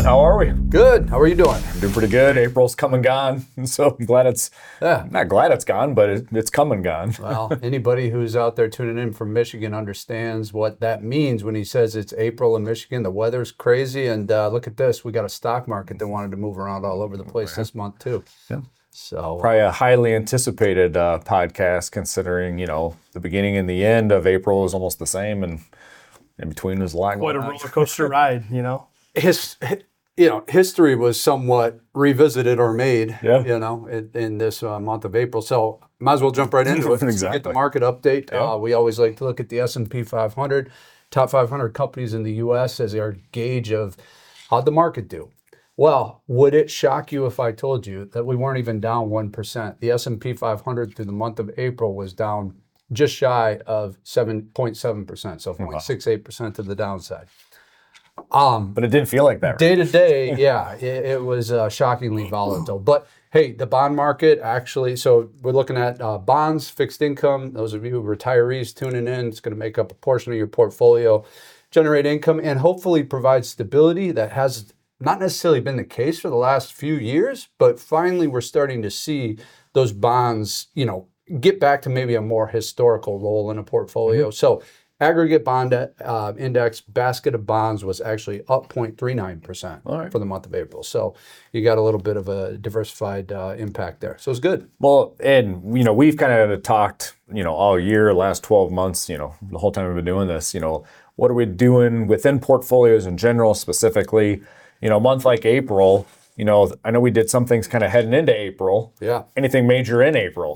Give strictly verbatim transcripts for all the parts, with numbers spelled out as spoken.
Brett, how are we? Good. How are you doing? I'm doing pretty good. April's come and gone, so I'm glad it's Yeah. not glad it's gone, but it, it's come and gone. Well, anybody who's out there tuning in from Michigan understands what that means when he says it's April in Michigan. The weather's crazy, and uh, look at this. We got a stock market that wanted to move around all over the place this month too. Yeah. So Probably a highly anticipated uh, podcast, considering you know the beginning and the end of April is almost the same, and in between was a lot Quite a going on. roller coaster ride, you know. his, you know, history was somewhat revisited or made, Yeah. you know, in, in this uh, month of April. So might as well jump right into it. Exactly. Get the market update. Yeah. Uh, we always like to look at the S and P five hundred, top five hundred companies in the U S as our gauge of how'd the market do. Well, would it shock you if I told you that we weren't even down one percent? The S and P five hundred through the month of April was down just shy of seven point seven percent, so zero point six eight percent to the downside. Um, But it didn't feel like that. Right? Day to day, yeah, it, it was uh, shockingly volatile. But hey, the bond market actually, so we're looking at uh, bonds, fixed income. Those of you retirees tuning in, it's going to make up a portion of your portfolio, generate income, and hopefully provide stability. That has not necessarily been the case for the last few years, but finally we're starting to see those bonds, you know, get back to maybe a more historical role in a portfolio. Mm-hmm. So aggregate bond uh, index basket of bonds was actually up zero point three nine percent right. for the month of April. So you got a little bit of a diversified uh, impact there. So it's good. Well, and you know we've kind of talked, you know, all year, last twelve months, you know, the whole time we've been doing this. You know, what are we doing within portfolios in general, specifically? You know, a month like April. You know, I know we did some things kind of heading into April. Yeah. Anything major in April?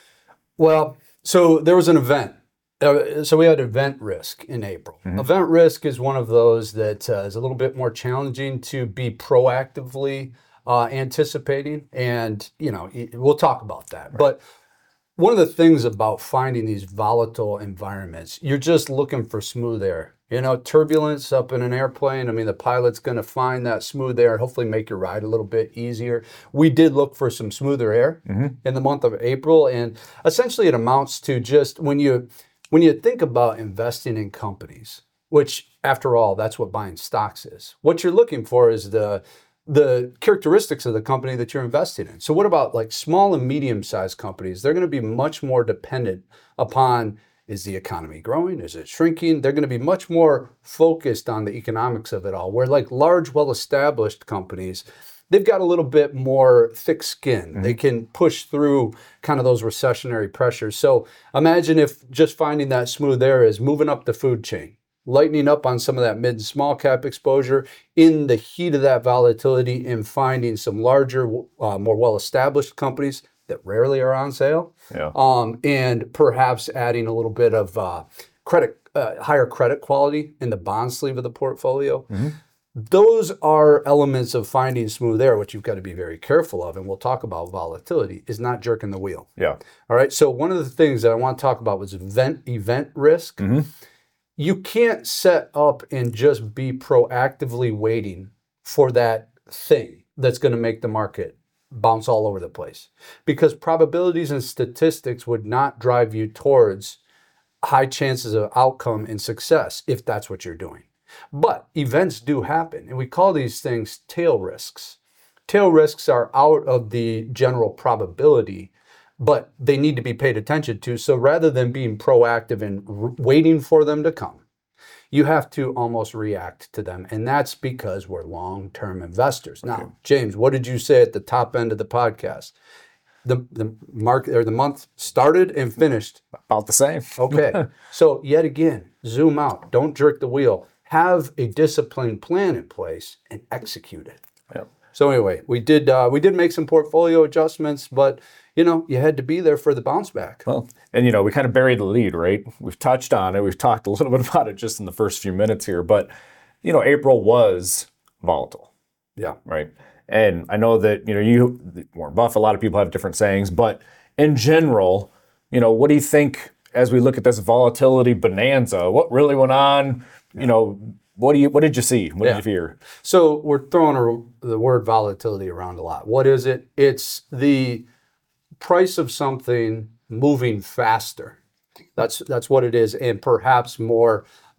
Well, so there was an event. Uh, so we had event risk in April. Mm-hmm. Event risk is one of those that uh, is a little bit more challenging to be proactively uh, anticipating. And, you know, we'll talk about that. Right. But one of the things about finding these volatile environments, you're just looking for smooth air. You know, turbulence up in an airplane, I mean, the pilot's going to find that smooth air and hopefully make your ride a little bit easier. We did look for some smoother air mm-hmm. in the month of April. And essentially it amounts to just when you when you think about investing in companies, which after all, that's what buying stocks is. What you're looking for is the the characteristics of the company that you're investing in. So what about like small and medium-sized companies? They're going to be much more dependent upon, is the economy growing? Is it shrinking? They're going to be much more focused on the economics of it all. Where like large, well-established companies, they've got a little bit more thick skin. Mm-hmm. They can push through kind of those recessionary pressures. So imagine if just finding that smooth air is moving up the food chain, lightening up on some of that mid and small cap exposure in the heat of that volatility and finding some larger, uh, more well-established companies that rarely are on sale, yeah. um, and perhaps adding a little bit of uh, credit, uh, higher credit quality in the bond sleeve of the portfolio. Mm-hmm. Those are elements of finding smooth air, which you've got to be very careful of, and we'll talk about volatility, is not jerking the wheel. Yeah. All right, so one of the things that I want to talk about was event, event risk. Mm-hmm. You can't set up and just be proactively waiting for that thing that's going to make the market bounce all over the place, because probabilities and statistics would not drive you towards high chances of outcome and success if that's what you're doing. But events do happen, and we call these things tail risks. Tail risks are out of the general probability, but they need to be paid attention to. So rather than being proactive and r- waiting for them to come, you have to almost react to them. And that's because we're long-term investors. Okay. Now, James, what did you say at the top end of the podcast? The the market or the month started and finished about the same. Okay. So yet again, zoom out. Don't jerk the wheel. Have a disciplined plan in place and execute it. Yep. So anyway, we did uh, we did make some portfolio adjustments, but you know, you had to be there for the bounce back. Well, and you know, we kind of buried the lead, right? We've touched on it. We've talked a little bit about it just in the first few minutes here, but you know, April was volatile. Yeah. Right. And I know that, you know, you, Warren Buffett, a lot of people have different sayings, but in general, you know, what do you think as we look at this volatility bonanza? What really went on? You know, what do you, what did you see? What yeah. did you hear? So we're throwing a, the word volatility around a lot. What is it? It's the price of something moving faster. That's that's what it is, and perhaps more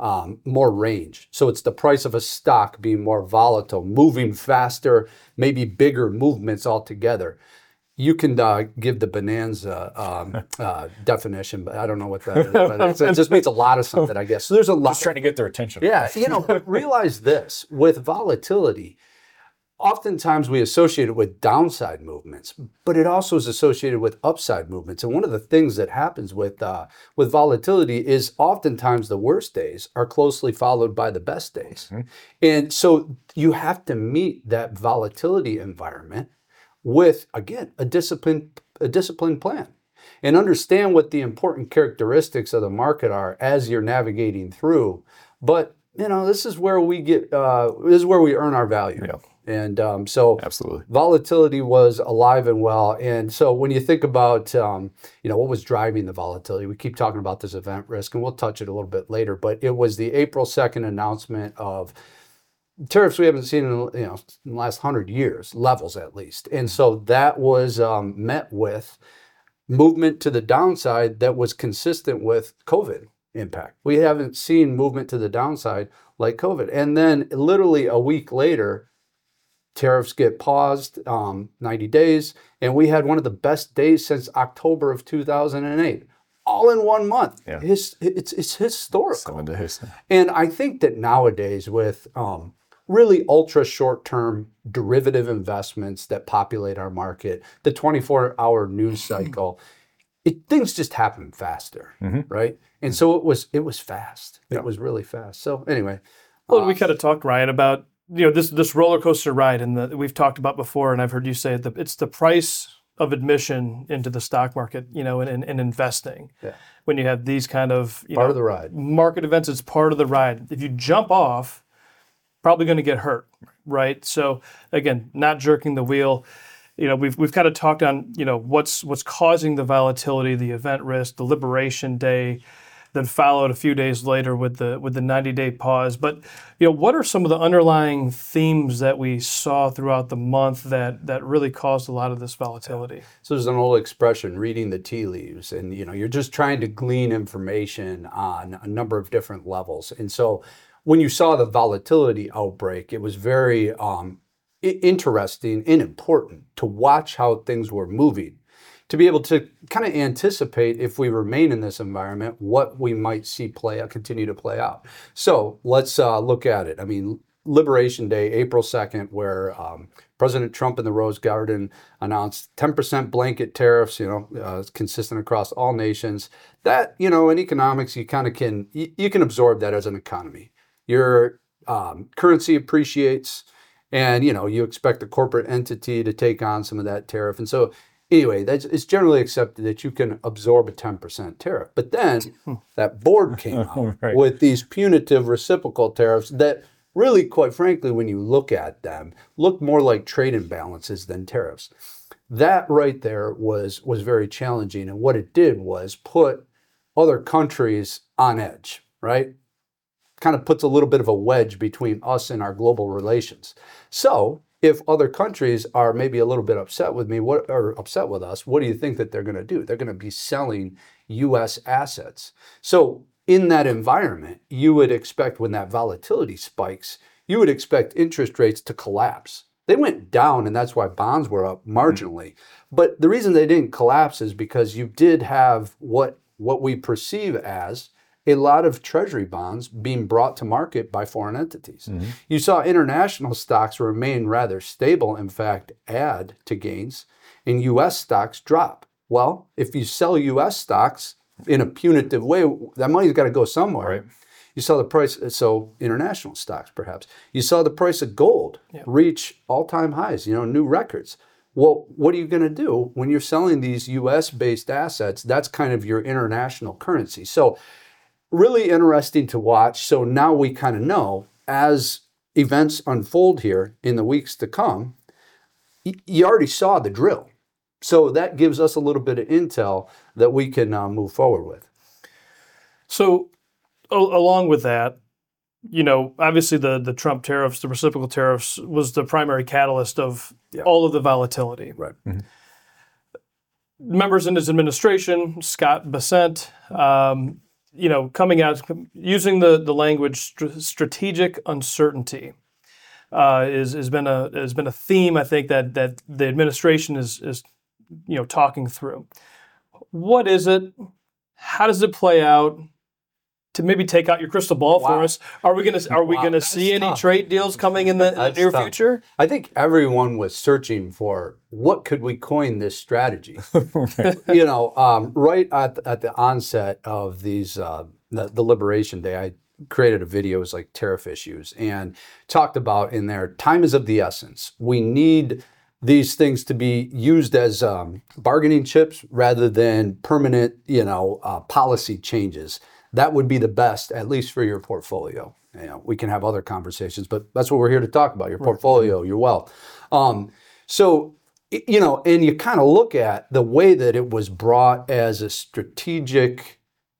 um, more range. So it's the price of a stock being more volatile, moving faster, maybe bigger movements altogether. You can uh, give the bonanza um, uh, definition, but I don't know what that is. But it's, it just means a lot of something, I guess. So there's a lot. Just trying to get their attention. Yeah, you know, but realize this, with volatility, oftentimes we associate it with downside movements, but it also is associated with upside movements. And one of the things that happens with uh, with volatility is oftentimes the worst days are closely followed by the best days. Mm-hmm. And so you have to meet that volatility environment with, again, a disciplined, a disciplined plan, and understand what the important characteristics of the market are as you're navigating through. But, you know, this is where we get, uh, this is where we earn our value. Yeah. And um, so absolutely, volatility was alive and well. And so when you think about, um, you know, what was driving the volatility, we keep talking about this event risk, and we'll touch it a little bit later, but it was the April second announcement of tariffs we haven't seen in, you know, in the last hundred years, levels at least. And so that was um, met with movement to the downside that was consistent with COVID impact. We haven't seen movement to the downside like COVID. And then literally a week later, tariffs get paused, um, ninety days, and we had one of the best days since October of two thousand eight. All in one month. Yeah. His, it's, it's historical. Seven days. And I think that nowadays with um, really ultra short-term derivative investments that populate our market, the twenty-four hour news cycle, it, things just happen faster, mm-hmm. right? And so it was it was fast. It yeah. was really fast. So anyway. Well, uh, we kind of talked, Ryan, about you know this this roller coaster ride, and the, we've talked about before, and I've heard you say it, the, it's the price of admission into the stock market, you know, and, and, and investing. Yeah. When you have these kind of you part know, of the ride, market events, it's part of the ride. If you jump off, probably going to get hurt, right? So again, not jerking the wheel. You know, we've we've kind of talked on you know what's what's causing the volatility, the event risk, the Liberation Day that followed a few days later with the with the ninety day pause. But you know, what are some of the underlying themes that we saw throughout the month that that really caused a lot of this volatility? So there's an old expression, reading the tea leaves, and you know, you're just trying to glean information on a number of different levels. And so when you saw the volatility outbreak, it was very um, interesting and important to watch how things were moving, to be able to kind of anticipate, if we remain in this environment, what we might see play out, continue to play out. So let's uh, look at it. I mean, Liberation Day, April second, where um, President Trump in the Rose Garden announced ten percent blanket tariffs, you know, uh, consistent across all nations. That, you know, in economics, you kind of can, you, you can absorb that as an economy. Your um, currency appreciates, and, you know, you expect a corporate entity to take on some of that tariff. And so anyway, that's, it's generally accepted that you can absorb a ten percent tariff. But then that board came out right. with these punitive reciprocal tariffs that really, quite frankly, when you look at them, look more like trade imbalances than tariffs. That right there was, was very challenging. And what it did was put other countries on edge, right? Kind of puts a little bit of a wedge between us and our global relations. So if other countries are maybe a little bit upset with me, what or upset with us, what do you think that they're going to do? They're going to be selling U S assets. So in that environment, you would expect when that volatility spikes, you would expect interest rates to collapse. They went down, and that's why bonds were up marginally. But the reason they didn't collapse is because you did have what what we perceive as a lot of treasury bonds being brought to market by foreign entities. Mm-hmm. You saw international stocks remain rather stable, in fact, add to gains, and U S stocks drop. Well, if you sell U S stocks in a punitive way, that money's got to go somewhere. Right. You saw the price, so international stocks perhaps. You saw the price of gold yeah. reach all-time highs, you know, new records. Well, what are you going to do when you're selling these U S-based assets? That's kind of your international currency. So really interesting to watch. So now we kind of know as events unfold here in the weeks to come, y- you already saw the drill. So that gives us a little bit of intel that we can uh, move forward with. So a- along with that, you know, obviously the, the Trump tariffs, the reciprocal tariffs was the primary catalyst of yeah. all of the volatility. Right. Mm-hmm. Members in his administration, Scott Bessent, um, you know, coming out using the the language str- strategic uncertainty uh, is has been a has been a theme I think that that the administration is is you know talking through. What is it? How does it play out? To maybe take out your crystal ball Wow. for us, are we gonna are we Wow, gonna that's see any tough. trade deals coming in the, in the That's near tough. future? I think everyone was searching for what could we coin this strategy. You know, um, right at at the onset of these uh, the, the Liberation Day, I created a video. It was like tariff issues and talked about in there. Time is of the essence. We need these things to be used as um, bargaining chips rather than permanent, you know, uh, policy changes. That would be the best, at least for your portfolio. You know, we can have other conversations, but that's what we're here to talk about: your portfolio, your wealth. Um, so, y- you know, and you kind of look at the way that it was brought as a strategic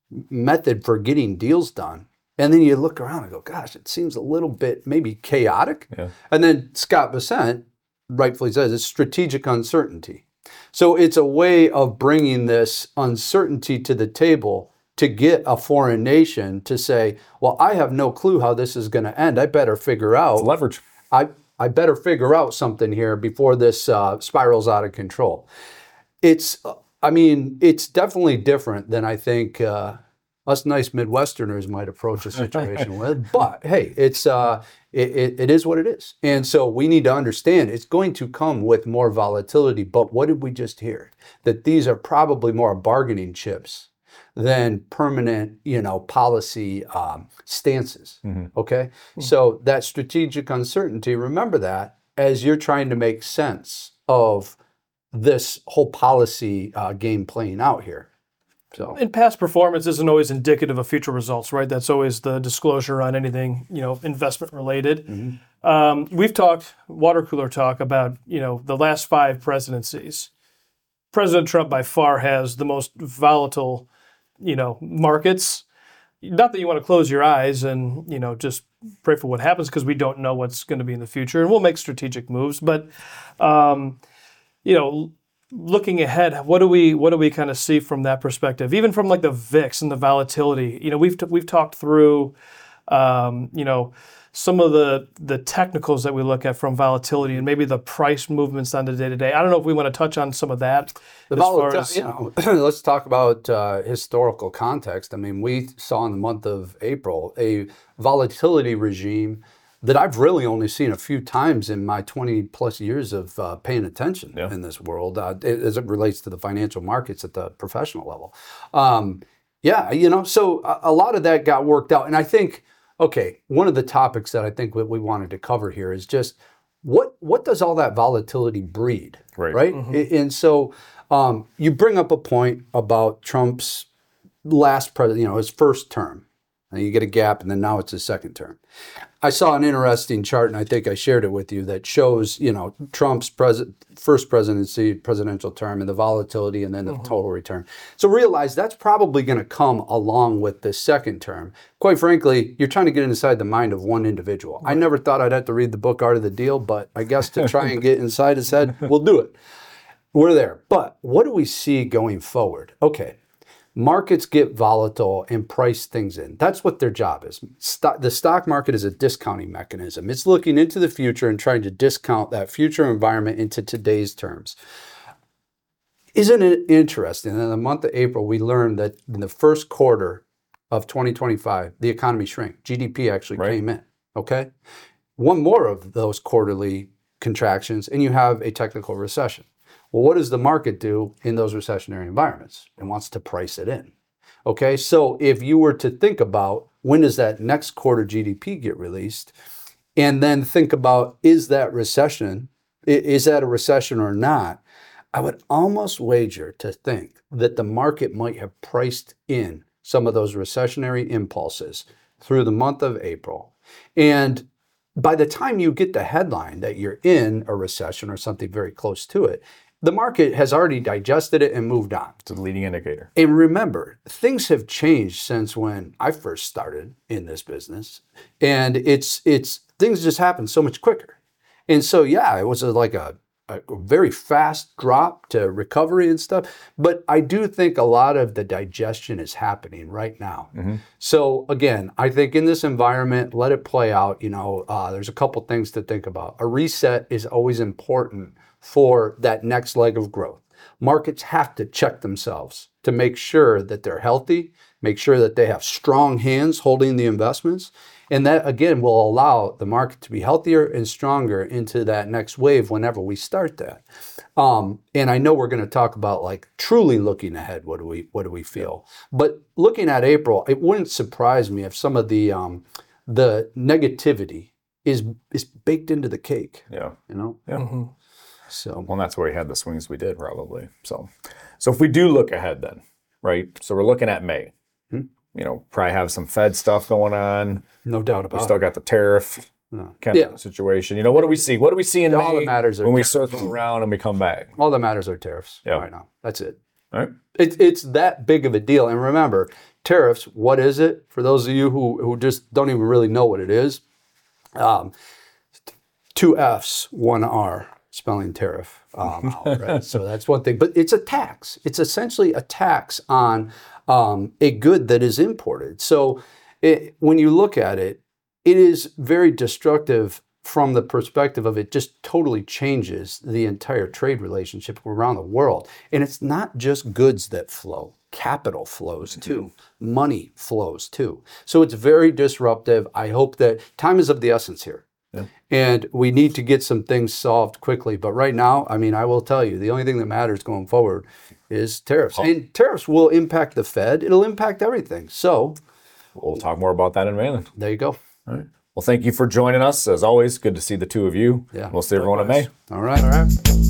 method for getting deals done, and then you look around and go, "Gosh, it seems a little bit maybe chaotic." Yeah. And then Scott Bessent rightfully says it's strategic uncertainty. So it's a way of bringing this uncertainty to the table to get a foreign nation to say, well, I have no clue how this is going to end. I better figure out. Leverage. I, I better figure out something here before this uh, spirals out of control. It's, uh, I mean, it's definitely different than I think uh, us nice Midwesterners might approach a situation with. But hey, it's uh, it, it, it is what it is. And so we need to understand it's going to come with more volatility. But what did we just hear? That these are probably more bargaining chips than permanent, you know, policy um, stances. Okay, so that strategic uncertainty. Remember that as you're trying to make sense of this whole policy uh, game playing out here. So And past performance isn't always indicative of future results, right? That's always the disclosure on anything, you know, investment related. Mm-hmm. Um, we've talked, water cooler talk, about, you know, the last five presidencies. President Trump by far has the most volatile, you know, markets. Not that you want to close your eyes and, you know, just pray for what happens, because we don't know what's going to be in the future, and we'll make strategic moves. But, um, you know, looking ahead, what do we what do we kind of see from that perspective? Even from like the V I X and the volatility. You know, we've t- we've talked through, um, you know, some of the the technicals that we look at from volatility and maybe the price movements on the day to day. I don't know if we want to touch on some of that. the as far volatility, as- you know, let's talk about uh, historical context. I mean, we saw in the month of April a volatility regime that I've really only seen a few times in my twenty plus years of uh, paying attention Yeah. in this world, uh, as it relates to the financial markets at the professional level. Um, yeah, you know, so a, a lot of that got worked out. And I think, okay, one of the topics that I think that we wanted to cover here is just what what does all that volatility breed, Right. right? A- And so um, you bring up a point about Trump's last president, you know, his first term. And you get a gap, and then now it's his second term. I saw an interesting chart, and I think I shared it with you, that shows, you know, Trump's pres- first presidency, presidential term, and the volatility, and then the total return. So realize that's probably going to come along with the second term. Quite frankly, you're trying to get inside the mind of one individual. I never thought I'd have to read the book Art of the Deal, but I guess to try and get inside his head, we'll do it. We're there. But what do we see going forward? Okay. Markets get volatile and price things in. That's what their job is. Stock, the stock market is a discounting mechanism. It's looking into the future and trying to discount that future environment into today's terms. Isn't it interesting? In the month of April, we learned that in the first quarter of twenty twenty-five, the economy shrank. G D P actually Right. came in. Okay? One more of those quarterly contractions, and you have a technical recession. Well, what does the market do in those recessionary environments? It wants to price it in. Okay, so if you were to think about when does that next quarter G D P get released, and then think about is that recession, i- is that a recession or not, I would almost wager to think that the market might have priced in some of those recessionary impulses through the month of April. And by the time you get the headline that you're in a recession or something very close to it, the market has already digested it and moved on. It's a leading indicator. And remember, things have changed since when I first started in this business, and it's it's things just happen so much quicker. And so, yeah, it was a, like a, a very fast drop to recovery and stuff. But I do think a lot of the digestion is happening right now. Mm-hmm. So again, I think in this environment, let it play out. You know, uh, there's a couple things to think about. A reset is always important for that next leg of growth. Markets have to check themselves to make sure that they're healthy, make sure that they have strong hands holding the investments. And that, again, will allow the market to be healthier and stronger into that next wave whenever we start that. Um, and I know we're going to talk about like truly looking ahead. What do we what do we feel? But looking at April, it wouldn't surprise me if some of the um, the negativity is is baked into the cake. Yeah. You know. Yeah. Mm-hmm. So. Well, that's where we had the swings we did probably. So, so if we do look ahead, then, right? So we're looking at May. Hmm. You know, probably have some Fed stuff going on. No doubt about We still it. got the tariff No. kind Yeah. of situation. You know, what do we see? What do we see in All May that matters are when we tariffs. circle around and we come back? All that matters are tariffs Yeah. right now. That's it. All right. It, it's that big of a deal. And remember, tariffs, what is it? For those of you who, who just don't even really know what it is, um, two F's, one R, spelling tariff. Um, out, right? So that's one thing. But it's a tax. It's essentially a tax on um, a good that is imported. So it, when you look at it, it is very destructive from the perspective of it just totally changes the entire trade relationship around the world. And it's not just goods that flow. Capital flows too. Money flows too. So it's very disruptive. I hope that time is of the essence here. Yeah. And we need to get some things solved quickly. But right now, I mean, I will tell you, the only thing that matters going forward is tariffs. And tariffs will impact the Fed. It'll impact everything. So We'll talk more about that in May then. there you go. All right. Well, thank you for joining us. As always, good to see the two of you. Yeah. We'll see everyone in May. All right. All right.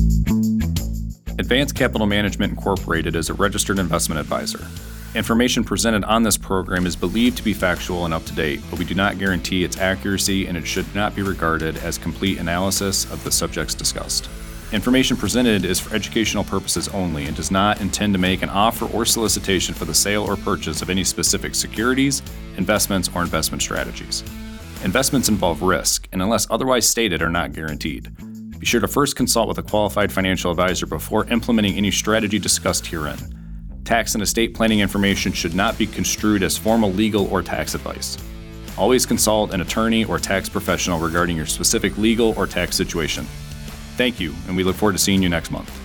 Advanced Capital Management Incorporated is a registered investment advisor. Information presented on this program is believed to be factual and up to date, but we do not guarantee its accuracy, and it should not be regarded as complete analysis of the subjects discussed. Information presented is for educational purposes only and does not intend to make an offer or solicitation for the sale or purchase of any specific securities, investments, or investment strategies. Investments involve risk, and unless otherwise stated, are not guaranteed. Be sure to first consult with a qualified financial advisor before implementing any strategy discussed herein. Tax and estate planning information should not be construed as formal legal or tax advice. Always consult an attorney or tax professional regarding your specific legal or tax situation. Thank you, and we look forward to seeing you next month.